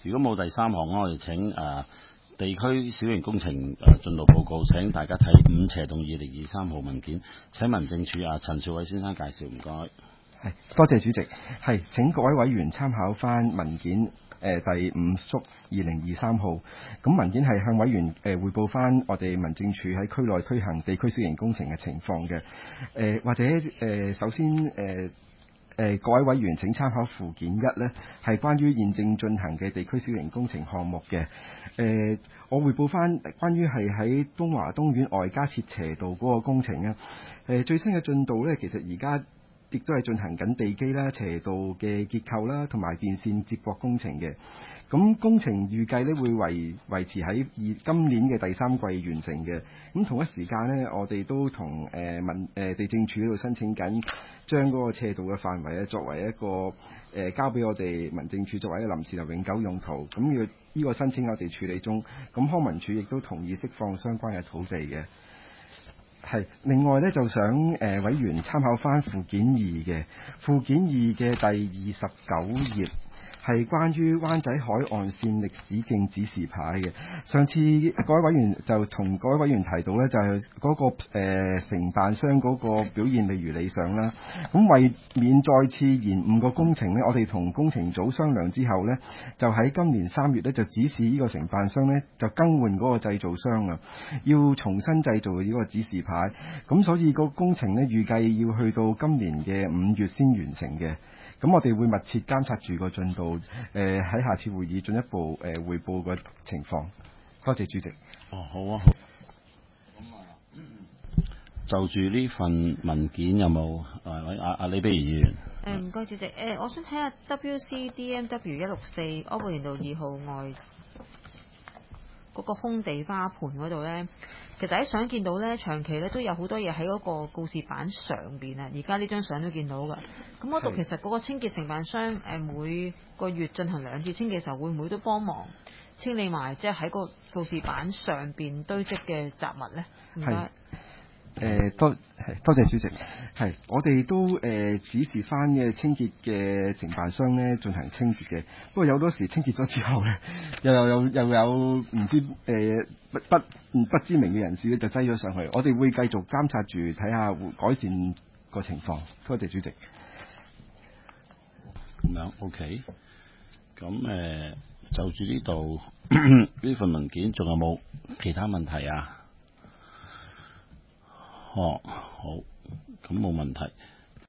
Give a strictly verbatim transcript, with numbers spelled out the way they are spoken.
如果冇第三項，我哋請誒、呃、地區小型工程誒進度報告，請大家睇五斜洞二零二三號文件。請民政處啊陳兆偉先生介紹，唔該。 係，多謝主席。係，請各位委員參考翻文件。誒、呃、第五縮二零二三號，咁文件係向委員誒、呃、匯報翻我哋民政處喺區內推行地區小型工程嘅情況嘅。誒、呃、或者誒、呃、首先誒誒、呃、各位委員請參考附件一呢，係關於現正進行嘅地區小型工程項目嘅。誒、呃、我匯報翻關於係喺東華東苑外加設斜道嗰個工程咧。誒、呃、最新嘅進度呢，其實而家亦都係進行緊地基啦、斜道嘅結構啦，同埋電線接駁工程嘅。咁工程預計咧會維維持喺二今年嘅第三季完成嘅。咁同一時間呢，我哋都同誒民誒地政處嗰度申請緊，將嗰個斜道嘅範圍咧作為一個誒、呃、交俾我哋民政處作為一個臨時同永久用途。咁要呢個申請我哋處理中。咁康文署亦都同意釋放相關嘅土地嘅。係，另外咧就想誒、呃、委員參考翻附件二嘅附件二嘅第二十九頁，係關於灣仔海岸線歷史徑指示牌嘅。上次各位委員就同各位委員提到咧，就係、是、嗰、那個、呃、承辦商嗰個表現未如理想啦。咁為免再次延誤個工程呢，我哋同工程組商量之後呢，就喺今年三月呢，就指示呢個承辦商呢，就更換嗰個製造商啊，要重新製造呢個指示牌。咁所以個工程呢，預計要去到今年嘅五月先完成嘅。咁我哋會密切監察住個進度，誒、呃、喺下次會議進一步誒、呃、匯報個情況。多謝主席。 哦，好啊，好。咁啊，就住呢份文件有冇誒喂阿阿李碧儀議員？ 誒唔該主席，誒、呃、我想睇下 W C D M W 一六四柯布連道二號外嗰個空地花盆嗰度咧，其實喺相見到咧，長期咧都有好多嘢喺嗰個告示板上邊啊！而家呢張相都見到㗎。咁嗰度其實嗰個清潔承辦商誒每個月進行兩次清潔嘅時候，會唔會都幫忙清理埋即係喺個告示板上邊堆積嘅雜物咧？唔該。 誒、呃、多多謝主席，係我哋都誒、呃、指示翻嘅清潔嘅承辦商咧進行清潔嘅。不過有多時清潔咗之後咧，又又又又有唔知誒、呃、不不不知名嘅人士咧就擠咗上去。我哋會繼續監察住睇下改善個情況。多謝主席。 咁樣 OK。咁誒、呃、就住呢度呢份文件，仲有冇其他問題啊？哦，好，咁冇問題。